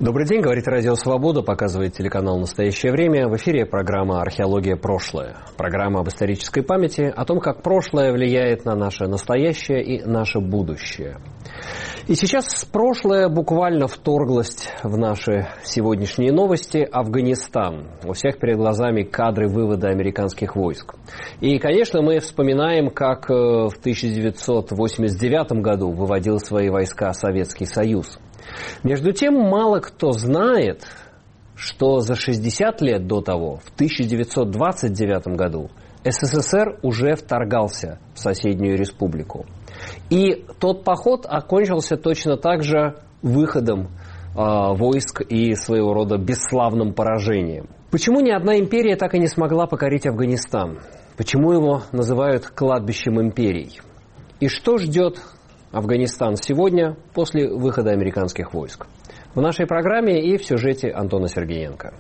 Добрый день, говорит Радио Свобода, показывает телеканал «Настоящее время». В эфире программа «Археология. Прошлое». Программа об исторической памяти, о том, как прошлое влияет на наше настоящее и наше будущее. И сейчас прошлое буквально вторглось в наши сегодняшние новости. Афганистан. У всех перед глазами кадры вывода американских войск. И, конечно, мы вспоминаем, как в 1989 году выводил свои войска Советский Союз. Между тем, мало кто знает, что за 60 лет до того, в 1929 году, СССР уже вторгался в соседнюю республику. И тот поход окончился точно так же выходом войск и своего рода бесславным поражением. Почему ни одна империя так и не смогла покорить Афганистан? Почему его называют кладбищем империй? И что ждет Афганистан сегодня после выхода американских войск? В нашей программе и в сюжете Антона Сергеенко.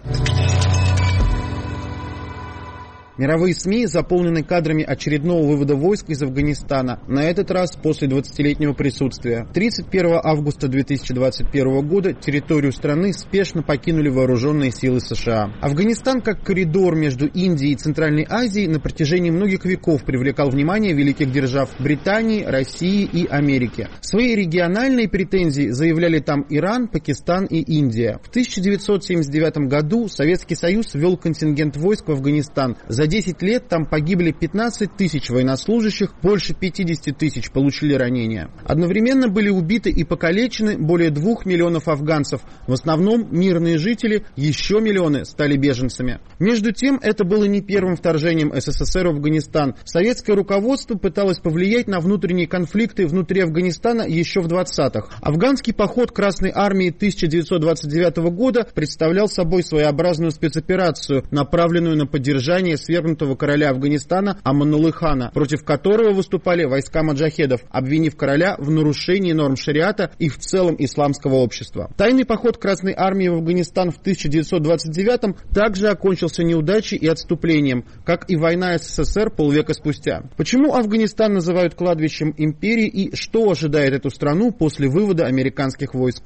Мировые СМИ заполнены кадрами очередного вывода войск из Афганистана, на этот раз после 20-летнего присутствия. 31 августа 2021 года территорию страны спешно покинули вооруженные силы США. Афганистан, как коридор между Индией и Центральной Азией, на протяжении многих веков привлекал внимание великих держав Британии, России и Америки. Свои региональные претензии заявляли там Иран, Пакистан и Индия. В 1979 году Советский Союз ввел контингент войск в Афганистан. За 10 лет там погибли 15 тысяч военнослужащих, больше 50 тысяч получили ранения. Одновременно были убиты и покалечены более 2 миллионов афганцев. В основном мирные жители, еще миллионы стали беженцами. Между тем, это было не первым вторжением СССР в Афганистан. Советское руководство пыталось повлиять на внутренние конфликты внутри Афганистана еще в 20-х. Афганский поход Красной Армии 1929 года представлял собой своеобразную спецоперацию, направленную на поддержание свергнутого короля Афганистана Амануллы Хана, против которого выступали войска маджахедов, обвинив короля в нарушении норм шариата и в целом исламского общества. Тайный поход Красной Армии в Афганистан в 1929-м также окончился неудачей и отступлением, как и война СССР полвека спустя. Почему Афганистан называют кладбищем империи и что ожидает эту страну после вывода американских войск?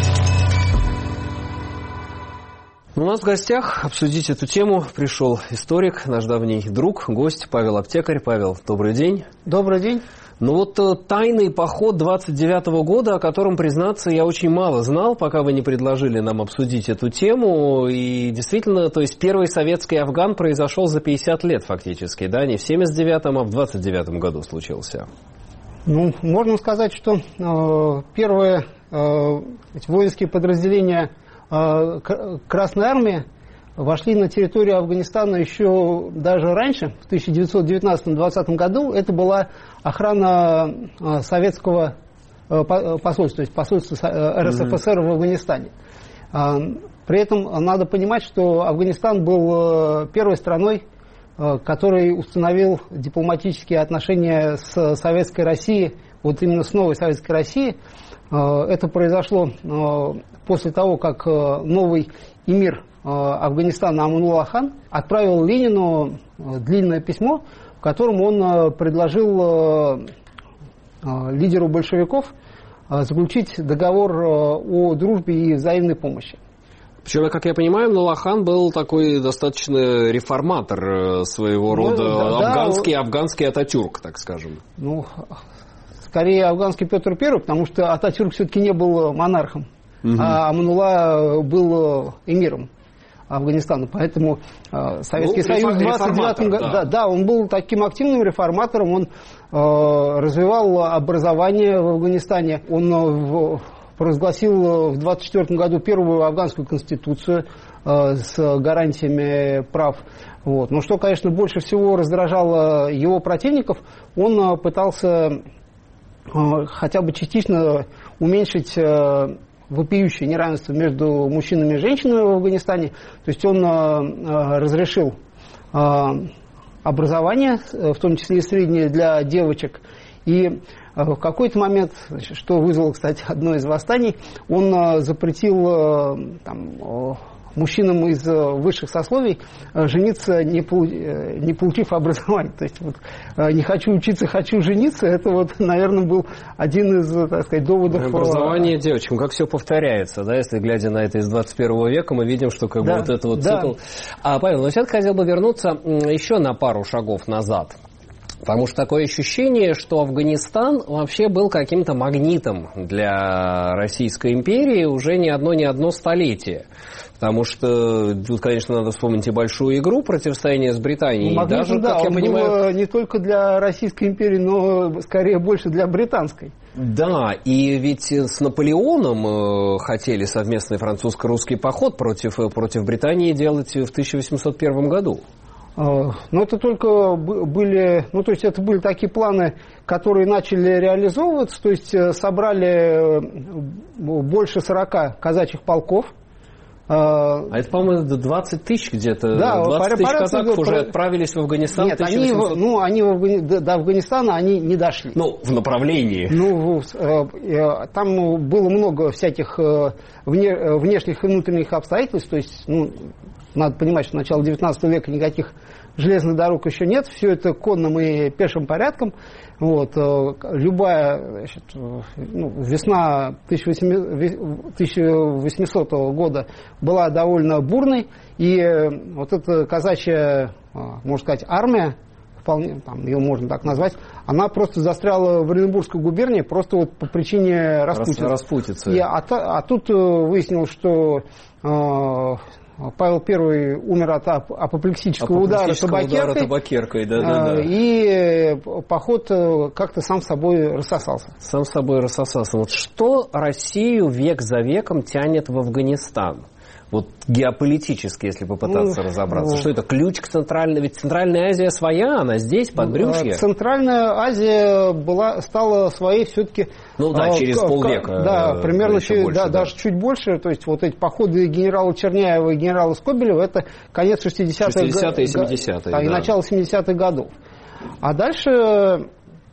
У нас в гостях обсудить эту тему пришел историк, наш давний друг, гость Павел Аптекарь. Павел, добрый день. Добрый день. Ну вот тайный поход 29-го года, о котором, признаться, я очень мало знал, пока вы не предложили нам обсудить эту тему. И действительно, то есть первый советский Афган произошел за 50 лет фактически, да, не в 79-м, а в 29-м году случился. Ну, можно сказать, что первые воинские подразделения Красной Армии вошли на территорию Афганистана еще даже раньше, в 1919-20 году. Это была охрана советского посольства, то есть посольства РСФСР в Афганистане. При этом надо понимать, что Афганистан был первой страной, который установил дипломатические отношения с Советской Россией, вот именно с новой Советской Россией. Это произошло после того, как новый эмир Афганистана Аманулла Хан отправил Ленину длинное письмо, в котором он предложил лидеру большевиков заключить договор о дружбе и взаимной помощи. Причем, как я понимаю, Аманулла Хан был такой достаточно реформатор своего рода, афганский Ататюрк, так скажем. Ну, скорее афганский Петр I, потому что Ататюрк все-таки не был монархом, а Аманулла был эмиром Афганистана. Поэтому Советский Союз в 29 году, да, он был таким активным реформатором, он развивал образование в Афганистане, он провозгласил в 24 году первую афганскую конституцию с гарантиями прав. Вот. Но что, конечно, больше всего раздражало его противников, он пытался хотя бы частично уменьшить вопиющее неравенство между мужчинами и женщинами в Афганистане. То есть он разрешил образование, в том числе и среднее для девочек. И в какой-то момент, что вызвало, кстати, одно из восстаний, он запретил мужчинам из высших сословий жениться, не получив образование. То есть вот, не хочу учиться, хочу жениться, это вот, наверное, был один из, так сказать, доводов. Образование девочкам, как все повторяется, да, если глядя на это из 21 века, мы видим, что как бы вот это вот цикл. Павел, но все-таки хотел бы вернуться еще на пару шагов назад. Потому что такое ощущение, что Афганистан вообще был каким-то магнитом для Российской империи уже не одно столетие. Потому что тут, конечно, надо вспомнить и большую игру противостояния с Британией. Магнитом, даже, да, как я понимаю, не только для Российской империи, но скорее больше для британской. Да, и ведь с Наполеоном хотели совместный французско-русский поход против Британии делать в 1801 году. Но это только были, ну, то есть это были такие планы, которые начали реализовываться, то есть собрали больше 40 казачьих полков. А это, по-моему, 20 тысяч где-то, да, 20 тысяч казаков уже отправились в Афганистан. Нет, они до Афганистана они не дошли. Ну, в направлении. Ну, там было много всяких внешних и внутренних обстоятельств, то есть, ну, надо понимать, что в начале 19 века никаких железных дорог еще нет, все это конным и пешим порядком. Вот, любая, значит, весна 1800 года была довольно бурной, и вот эта казачья, можно сказать, армия, вполне, там, ее можно так назвать, она просто застряла в Оренбургской губернии просто вот по причине распутицы. А тут выяснилось, что Павел I умер от апоплексического удара табакеркой, и поход как-то сам собой рассосался. Вот что Россию век за веком тянет в Афганистан? Вот геополитически, если попытаться разобраться. Что это? Ключ к Центральной... Ведь Центральная Азия своя, она здесь, подбрюшье. Центральная Азия стала своей все-таки... Ну да, через полвека. Да, примерно даже чуть больше. То есть вот эти походы генерала Черняева и генерала Скобелева, это конец 60-х и 70-е. И начало 70-х годов. А дальше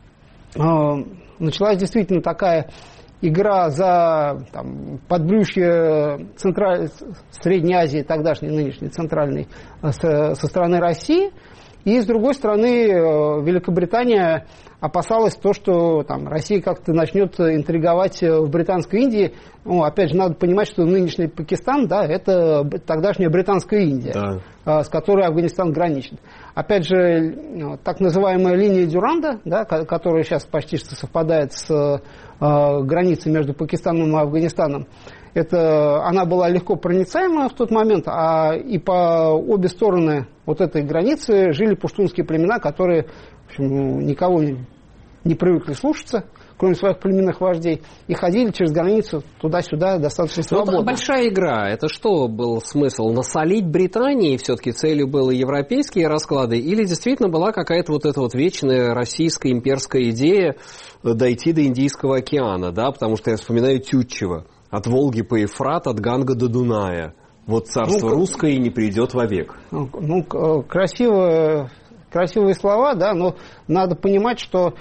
началась действительно такая... игра за подбрюшье Средней Азии, тогдашней, нынешней, центральной, со стороны России. И, с другой стороны, Великобритания опасалась то, что Россия как-то начнет интриговать в Британской Индии. Ну, опять же, надо понимать, что нынешний Пакистан, да, это тогдашняя Британская Индия, с которой Афганистан граничит. Опять же, так называемая линия Дюранда, да, которая сейчас почти что совпадает с границей между Пакистаном и Афганистаном, она была легко проницаема в тот момент, и по обе стороны вот этой границы жили пуштунские племена, которые, в общем, никого не привыкли слушаться, кроме своих племенных вождей, и ходили через границу туда-сюда достаточно свободно. А большая игра, это что был смысл? Насолить Британии все-таки целью были европейские расклады, или действительно была какая-то вот эта вот вечная российская имперская идея дойти до Индийского океана, да, потому что я вспоминаю Тютчева, от Волги по Ефрат, от Ганга до Дуная. Вот царство русское не придет вовек. Красивые слова, да, но надо понимать, что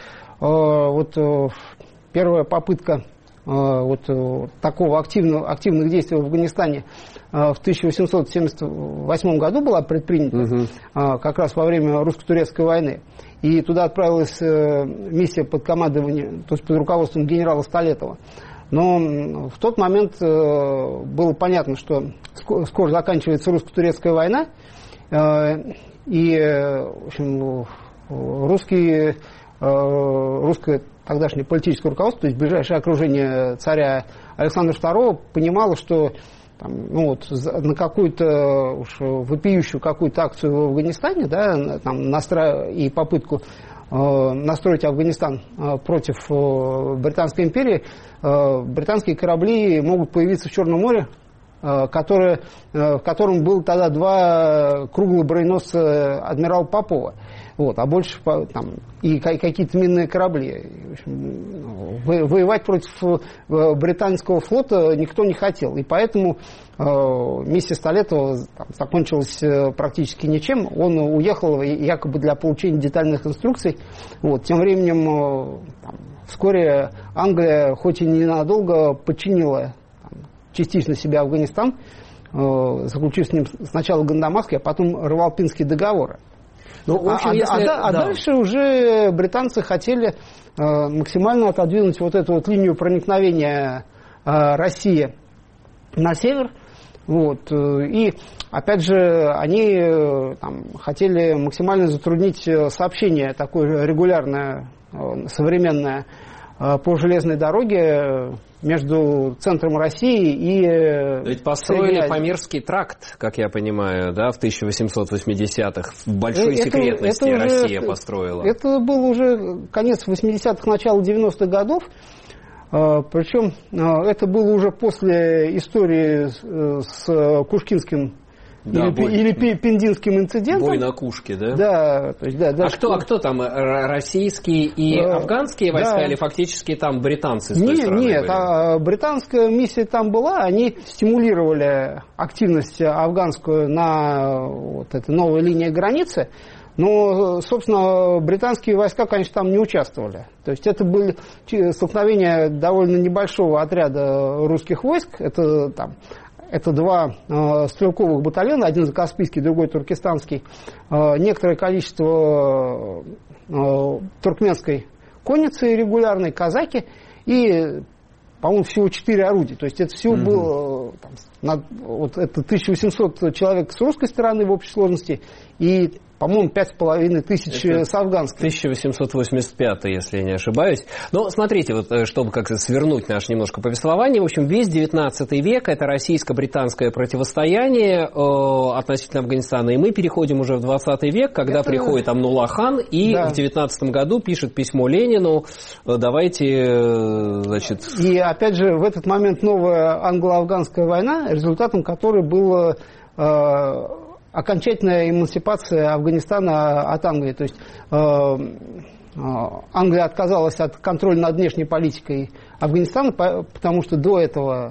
первая попытка такого активных действий в Афганистане в 1878 году была предпринята, как раз во время русско-турецкой войны. И туда отправилась миссия под командованием, то есть под руководством генерала Столетова. Но в тот момент было понятно, что скоро заканчивается русско-турецкая война, и, в общем, русское тогдашнее политическое руководство, то есть ближайшее окружение царя Александра II, понимало, что на какую-то уж вопиющую какую-то акцию в Афганистане, да, и попытку настроить Афганистан против Британской империи, британские корабли могут появиться в Черном море, в котором было тогда 2 круглых броненосца адмирала Попова. А больше и какие-то минные корабли. В общем, воевать против британского флота никто не хотел. И поэтому миссия Столетова закончилась практически ничем. Он уехал якобы для получения детальных инструкций. Тем временем вскоре Англия, хоть и ненадолго, подчинила частично себя Афганистан. заключив с ним сначала Гандамасский, а потом Равалпинские договоры. Ну, в общем, дальше уже британцы хотели максимально отодвинуть вот эту вот линию проникновения России на север. Вот. И, опять же, они хотели максимально затруднить сообщение такое регулярное, современное по железной дороге между центром России и... Ведь построили Памирский тракт, как я понимаю, да, в 1880-х. В большой секретности Россия построила. Это был уже конец 80-х, начало 90-х годов. Причем это было уже после истории с Кушкинским или Пиндинским инцидентом. Бой на Кушке, да? Да. То есть, да, а кто там, российские и афганские войска, или фактически там британцы с той стороны были? Нет, британская миссия там была, они стимулировали активность афганскую на вот этой новой линии границы. Но, собственно, британские войска, конечно, там не участвовали. То есть это были столкновения довольно небольшого отряда русских войск. Это два стрелковых батальона, один закаспийский, другой туркестанский. Некоторое количество туркменской конницы регулярной, казаки и, по-моему, всего 4 орудия. То есть это всего было это 1800 человек с русской стороны в общей сложности и, по-моему, 5500 с афганской. 1885, если я не ошибаюсь. Но смотрите, вот, чтобы как-то свернуть наше немножко повествование, в общем, весь 19 век это российско-британское противостояние относительно Афганистана. И мы переходим уже в 20 век, когда приходит Амнулла хан и в 19 году пишет письмо Ленину. Давайте, значит... И опять же, в этот момент новая англо-афганская война, результатом которой было... окончательная эмансипация Афганистана от Англии. То есть Англия отказалась от контроля над внешней политикой Афганистана, потому что до этого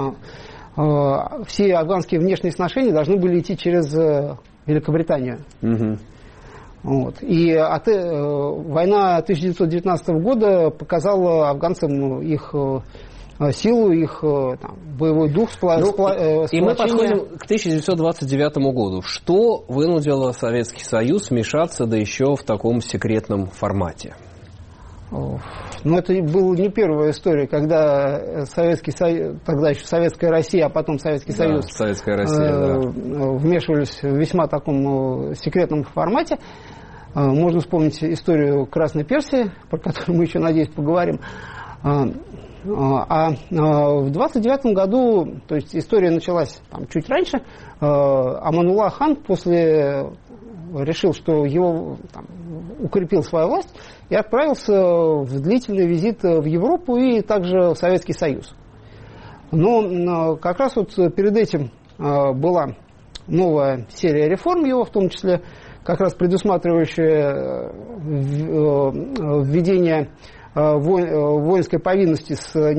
все афганские внешние сношения должны были идти через Великобританию. Вот. И война 1919 года показала афганцам их силу, их боевой дух, И мы подходим к 1929 году. Что вынудило Советский Союз вмешаться, да еще в таком секретном формате? Ну, это была не первая история, когда Советский Союз, тогда еще Советская Россия, а потом Советский Союз Советская Россия, вмешивались в весьма таком секретном формате. Можно вспомнить историю Красной Персии, про которую мы еще, надеюсь, поговорим. А в 29 году, то есть история началась чуть раньше, Аманулла хан решил, что его укрепил свою власть и отправился в длительный визит в Европу и также в Советский Союз. Но как раз вот перед этим была новая серия реформ его, в том числе как раз предусматривающая введение воинской повинности,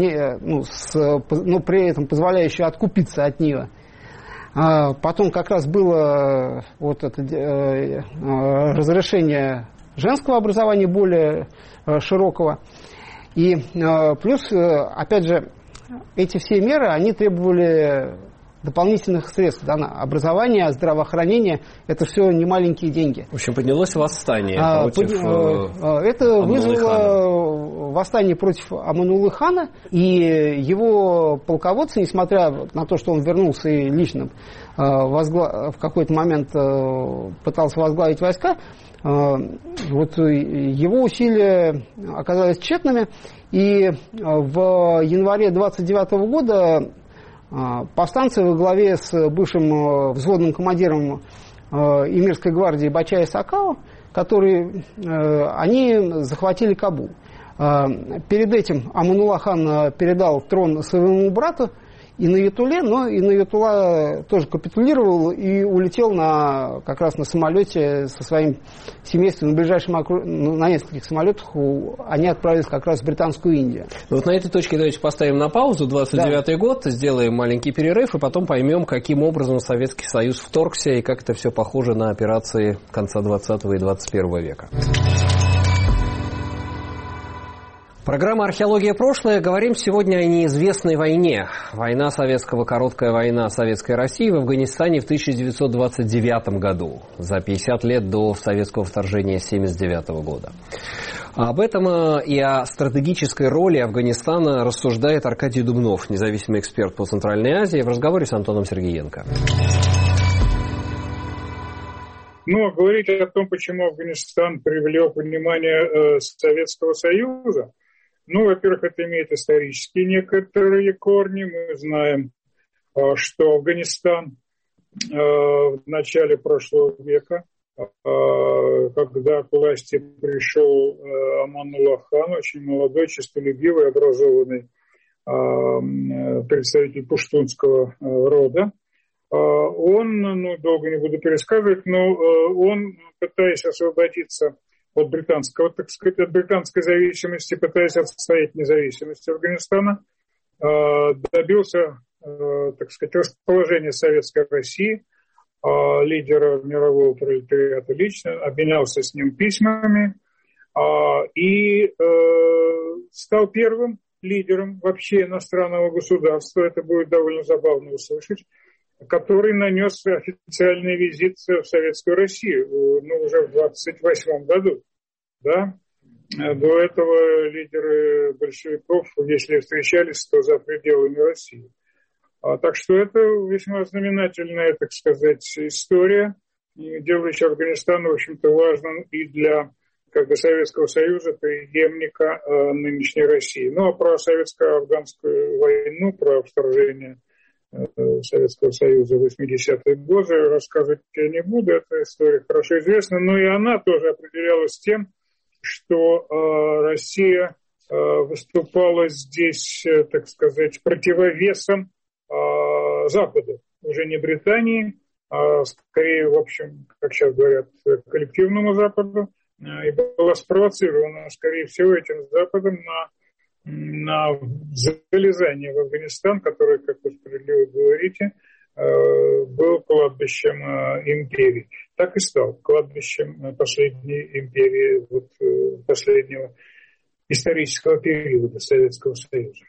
но при этом позволяющей откупиться от нее. Потом как раз было вот это разрешение женского образования более широкого. И плюс, опять же, эти все меры, они требовали дополнительных средств, на образование, здравоохранение, это все немаленькие деньги. В общем, поднялось восстание против это вызвало восстание против Амануллы хана, и его полководцы, несмотря на то, что он вернулся и лично в какой-то момент пытался возглавить войска, вот его усилия оказались тщетными, и в январе 29 года повстанцы во главе с бывшим взводным командиром Эмирской гвардии Бачая Сакао, они захватили Кабул. Перед этим Аманулла хан передал трон своему брату Инаятулле, но Инаятулла тоже капитулировал и улетел как раз на самолете со своим семейством на нескольких самолетах. Они отправились как раз в Британскую Индию. Вот на этой точке давайте поставим на паузу 29-й год, сделаем маленький перерыв и потом поймем, каким образом Советский Союз вторгся и как это все похоже на операции конца 20 и 21 века. Программа «Археология. Прошлое». Говорим сегодня о неизвестной войне. Война советского, короткая война Советской России в Афганистане в 1929 году. За 50 лет до советского вторжения 1979 года. Об этом и о стратегической роли Афганистана рассуждает Аркадий Дубнов, независимый эксперт по Центральной Азии, в разговоре с Антоном Сергеенко. Но говорить о том, почему Афганистан привлек внимание Советского Союза, во-первых, это имеет исторические некоторые корни. Мы знаем, что Афганистан в начале прошлого века, когда к власти пришел Амануллах хан, очень молодой, честолюбивый, образованный представитель пуштунского рода, он, долго не буду пересказывать, но он, пытаясь освободиться от британской зависимости, пытаясь отстоять независимость Афганистана, добился, расположения Советской России, лидера мирового пролетариата лично, обменялся с ним письмами и стал первым лидером вообще иностранного государства, это будет довольно забавно услышать, который нанес официальный визит в Советскую Россию, уже в 1928 году. Да? До этого лидеры большевиков, если встречались, то за пределами России. Так что это весьма знаменательная, история, делающая Афганистан, в общем-то, важным и для Советского Союза, преемника нынешней России. А про советско-афганскую войну, про вторжение Советского Союза в 80-е годы рассказывать я не буду, эта история хорошо известна, но и она тоже определялась тем, что Россия выступала здесь, противовесом Западу, уже не Британии, а скорее, в общем, как сейчас говорят, коллективному Западу, и была спровоцирована, скорее всего, этим Западом на залезание в Афганистан, который, как вы справедливо говорите, был кладбищем империи. Так и стал кладбищем последней империи, последнего исторического периода Советского Союза.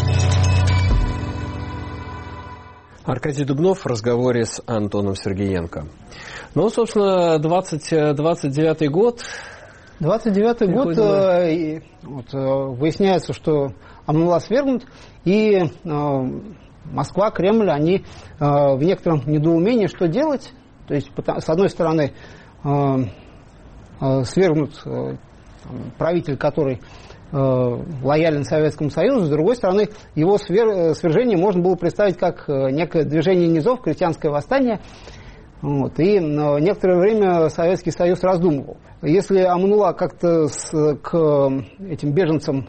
Аркадий Дубнов в разговоре с Антоном Сергеенко. Собственно, 29-й год. 29-й год, выясняется, что Амануллах свергнут, и Москва, Кремль, они в некотором недоумении, что делать. То есть, с одной стороны, свергнут правитель, который лоялен Советскому Союзу, с другой стороны, его свержение можно было представить как некое движение низов, крестьянское восстание. И некоторое время Советский Союз раздумывал. Если Амануллах как-то к этим беженцам,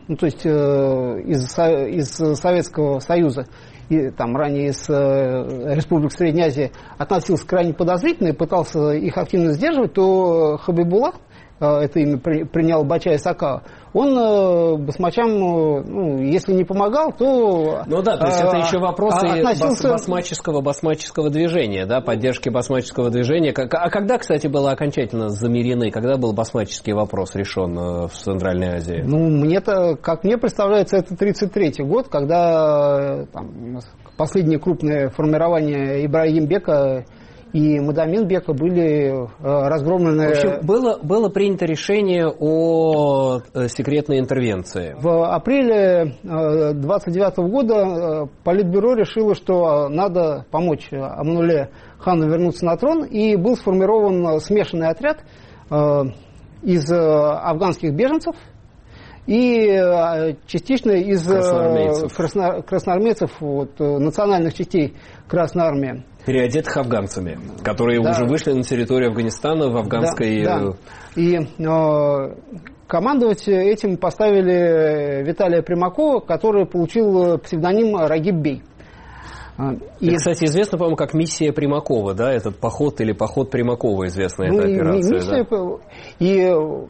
из Советского Союза и ранее из республик Средней Азии относился крайне подозрительно и пытался их активно сдерживать, то Хабибуллах, это имя принял Бачай Сакава, он басмачам, если не помогал, то... то есть это еще вопросы басмаческого движения, да, поддержки басмаческого движения. А когда, кстати, было окончательно замирены, когда был басмаческий вопрос решен в Центральной Азии? Как мне представляется, это 1933 год, когда последнее крупное формирование Ибрагим-бека и Мадамин-бека были разгромлены... В общем, было принято решение о секретной интервенции. В апреле 1929 года Политбюро решило, что надо помочь Аманулле хану вернуться на трон, и был сформирован смешанный отряд из афганских беженцев и частично из красноармейцев национальных частей Красной Армии. Переодетых афганцами, которые уже вышли на территорию Афганистана в афганской... И командовать этим поставили Виталия Примакова, который получил псевдоним Рагиб Бей. Кстати, известно, по-моему, как миссия Примакова, да, этот поход или поход Примакова, известная эта операция. И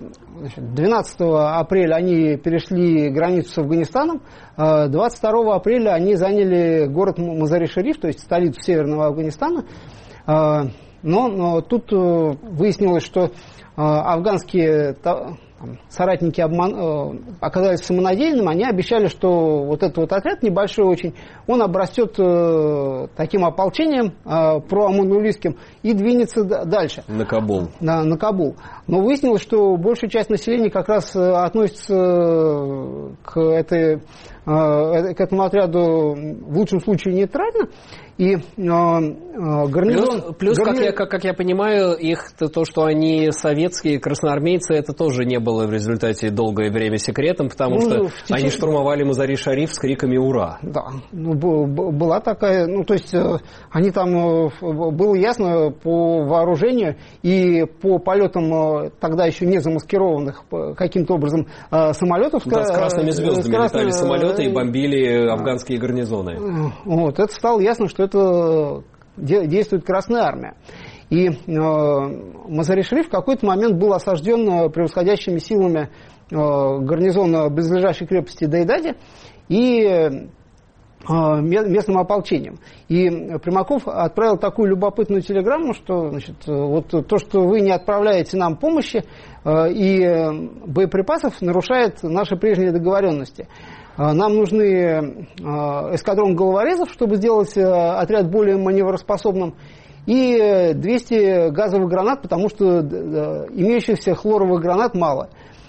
12 апреля они перешли границу с Афганистаном, 22 апреля они заняли город Мазари-Шариф, то есть столицу Северного Афганистана, но тут выяснилось, что афганские соратники оказались самонадеянными, они обещали, что вот этот вот отряд небольшой очень, он обрастет таким ополчением проаманулистским и двинется дальше. На Кабул. Да, на Кабул. Но выяснилось, что большая часть населения как раз относится к этому отряду в лучшем случае нейтрально. И гарнизон... Плюс как я понимаю, их то, что они советские красноармейцы, это тоже не было в результате долгое время секретом, потому что они штурмовали Мазари-Шариф с криками «Ура!». Да, была такая... то есть они там... Было ясно по вооружению и по полетам тогда еще не замаскированных каким-то образом самолетов. Да, с красными звездами летали самолеты и бомбили афганские гарнизоны. Вот, это стало ясно, что это действует Красная Армия. И Мазари-Шариф в какой-то момент был осажден превосходящими силами гарнизона близлежащей крепости Дейдади и местным ополчением. И Примаков отправил такую любопытную телеграмму, что вот то, что вы не отправляете нам помощи и боеприпасов, нарушает наши прежние договоренности. Нам нужны эскадрон головорезов, чтобы сделать отряд более маневроспособным, и 200 газовых гранат, потому что имеющихся хлоровых гранат мало.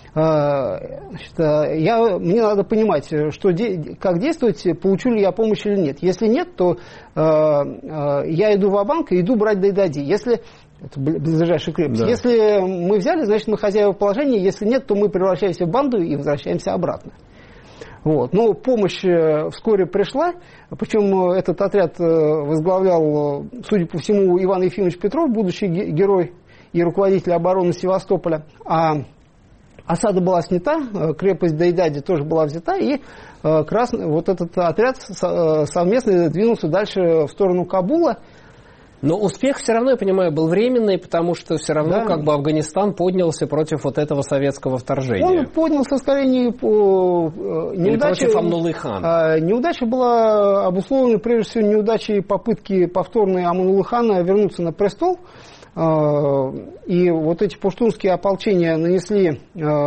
Мне надо понимать, как действовать, получу ли я помощь или нет. Если нет, то я иду ва-банк и иду брать Дейдади. Если это ближайшая крепость. Да. Если мы взяли, значит мы хозяева положения. Если нет, то мы превращаемся в банду и возвращаемся обратно. Вот. Но помощь вскоре пришла, причем этот отряд возглавлял, судя по всему, Иван Ефимович Петров, будущий герой и руководитель обороны Севастополя. А осада была снята, крепость Дейдади тоже была взята, и вот этот отряд совместно двинулся дальше в сторону Кабула. Но успех все равно, я понимаю, был временный, потому что все равно Афганистан поднялся против вот этого советского вторжения. Он поднялся скорее не по неудаче. Против Амануллы-хана. Неудача была обусловлена прежде всего неудачей попытки повторной Амануллы-хана вернуться на престол. И вот эти пуштунские ополчения нанесли...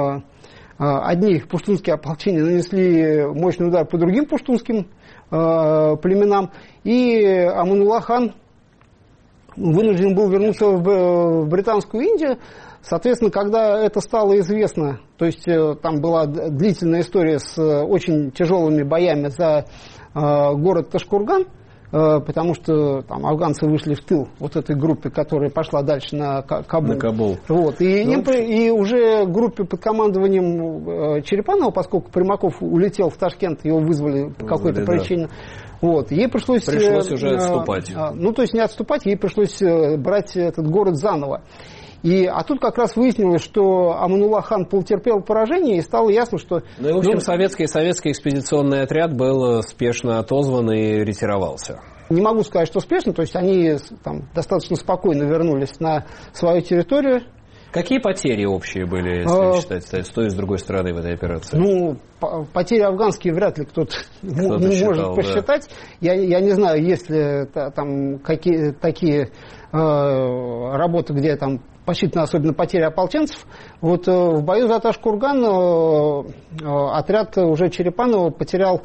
Одни пуштунские ополчения нанесли мощный удар по другим пуштунским племенам. И Аманулла-хан вынужден был вернуться в Британскую Индию. Соответственно, когда это стало известно, то есть там была длительная история с очень тяжелыми боями за город Ташкурган, потому что там афганцы вышли в тыл вот этой группе, которая пошла дальше на Кабул. Вот. И уже группе под командованием Черепанова, поскольку Примаков улетел в Ташкент, его вызвали по какой-то причине. Вот. Ей пришлось уже отступать. То есть не отступать, ей пришлось брать этот город заново. А тут как раз выяснилось, что Аманулла-хан потерпел поражение, и стало ясно, что... в общем, советский экспедиционный отряд был спешно отозван и ретировался. Не могу сказать, что спешно, то есть они там достаточно спокойно вернулись на свою территорию. Какие потери общие были, если считать, с той и с другой стороны в этой операции? Потери афганские вряд ли кто-то может посчитать. Да. Я не знаю, есть ли там какие такие работы, где там посчитаны особенно потери ополченцев. Вот в бою за Ташкурган отряд уже Черепанова потерял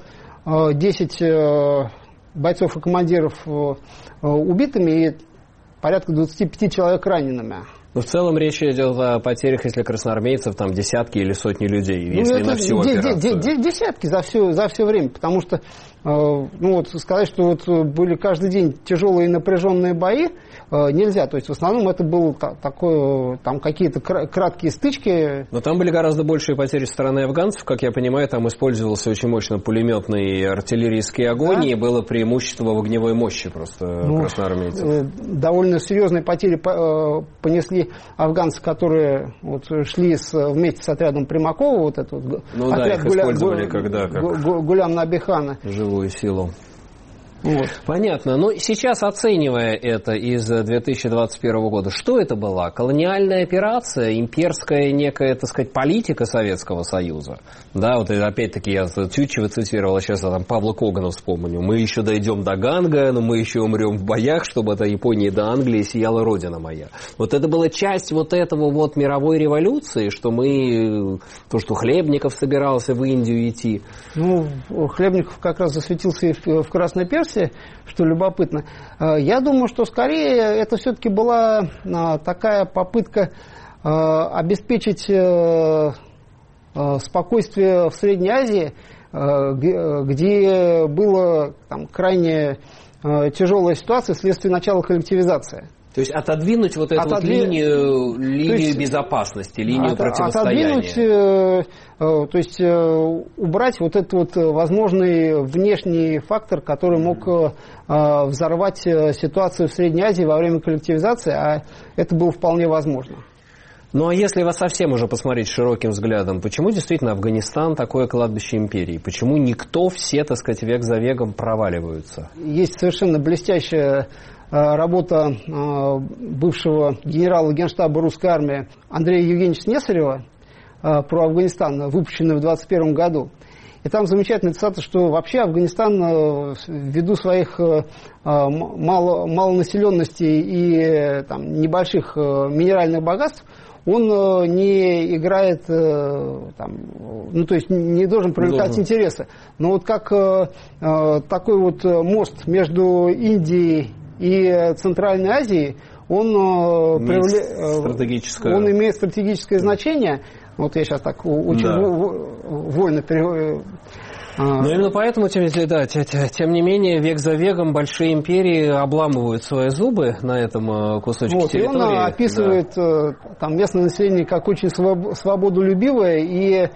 10 бойцов и командиров убитыми и порядка 25 человек ранеными. Но в целом речь идет о потерях, если красноармейцев, там десятки или сотни людей, если на всю операцию. Десятки за все время, потому что сказать, что были каждый день тяжелые и напряженные бои, нельзя. То есть в основном это было такое, там какие-то краткие стычки. Но там были гораздо большие потери со стороны афганцев, как я понимаю, там использовался очень мощно пулеметный и артиллерийский огонь, и было преимущество в огневой мощи просто красноармейцев. Довольно серьезные потери понесли афганцы, которые шли вместе с отрядом Примакова, отряд их использовали когда Гулям Наби хана. Живую силу. Вот. Понятно. Но сейчас, оценивая это из 2021 года, что это была? Колониальная операция, имперская некая, так сказать, политика Советского Союза? Да, вот опять-таки я Тютчева цитировал, сейчас я там Павла Когана вспомню. Мы еще дойдем до Ганга, но мы еще умрем в боях, чтобы от Японии до Англии сияла Родина моя. Вот это была часть вот этого вот мировой революции, что что Хлебников собирался в Индию идти. Ну, Хлебников как раз засветился и в Красной Персии, что любопытно. Я думаю, что скорее это все-таки была такая попытка обеспечить спокойствие в Средней Азии, где была там крайне тяжелая ситуация вследствие начала коллективизации. То есть отодвинуть вот эту линию безопасности, линию противостояния. То есть убрать вот этот вот возможный внешний фактор, который мог взорвать ситуацию в Средней Азии во время коллективизации, а это было вполне возможно. Ну, а если вас совсем уже посмотреть широким взглядом, почему действительно Афганистан такое кладбище империи? Почему все, так сказать, век за веком проваливаются? Есть совершенно блестящая работа бывшего генерала Генштаба русской армии Андрея Евгеньевича Снесарева про Афганистан, выпущенная в 2021 году. И там замечательная цитата, что вообще Афганистан ввиду своих малонаселенности и там, небольших минеральных богатств, он не играет, там, ну, то есть не должен привлекать интересы. Но вот как такой вот мост между Индией и Центральной Азией, он имеет стратегическое значение. Вот я сейчас так очень вольно перевожу. Но именно поэтому, тем не менее, век за веком большие империи обламывают свои зубы на этом кусочке территории. И он описывает там местное население как очень свободолюбивое и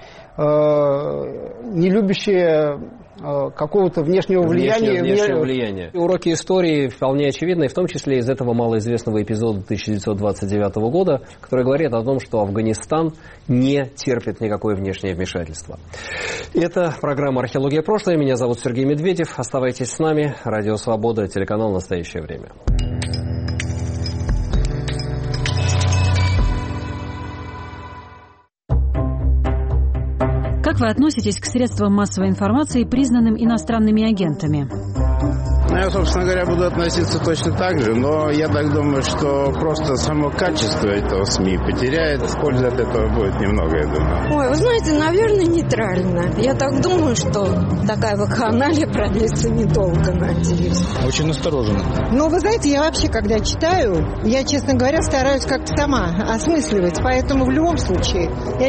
не любящее какого-то внешнего влияния. Уроки истории вполне очевидны, в том числе из этого малоизвестного эпизода 1929 года, который говорит о том, что Афганистан не терпит никакое внешнее вмешательство. Это программа «Археология. Прошлое». Меня зовут Сергей Медведев. Оставайтесь с нами. Радио Свобода, телеканал «Настоящее время». Как вы относитесь к средствам массовой информации, признанным иностранными агентами? Я, собственно говоря, буду относиться точно так же, но я так думаю, что просто само качество этого СМИ потеряет, пользы от этого будет немного, я думаю. Ой, вы знаете, наверное, нейтрально. Я так думаю, что такая вакханалия продлится недолго, надеюсь. Очень настороженно. Ну, вы знаете, я вообще, когда читаю, я, честно говоря, стараюсь как-то сама осмысливать, поэтому в любом случае...